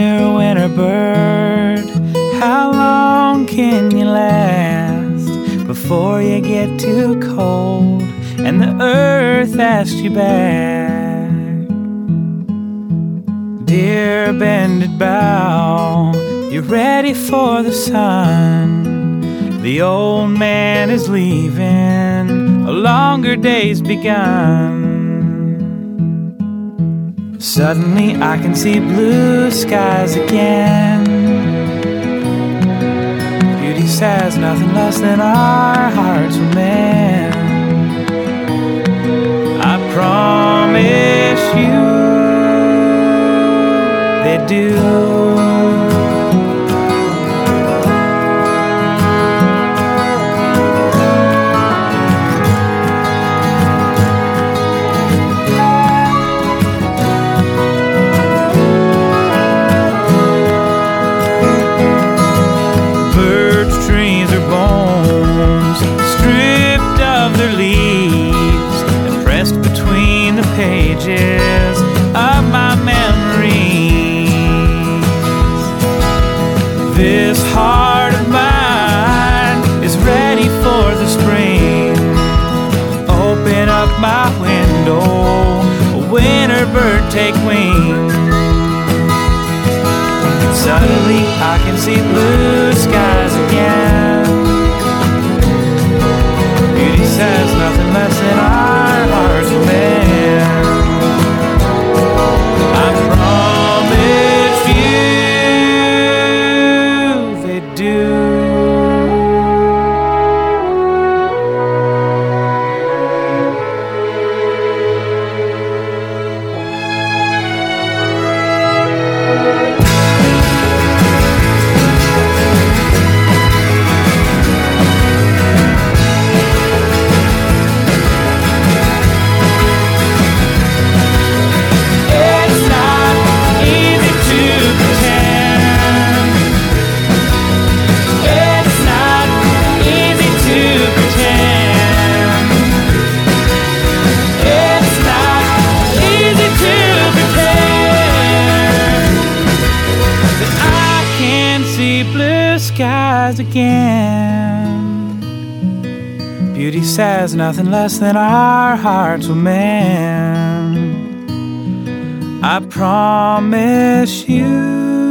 Dear winter bird, how long can you last before you get too cold and the earth asks you back? Dear bended bough, you're ready for the sun. The old man is leaving, a longer day's begun. Suddenly I can see blue skies again. Beauty says nothing less than our hearts will mend. I promise you they do. Pages of my memories. This heart of mine is ready for the spring. Open up my window, a winter bird take wing. And suddenly I can see blue skies again. Beauty says nothing less than our hearts will mend. I promise you they do. Skies again. Beauty says nothing less than our hearts will mend. I promise you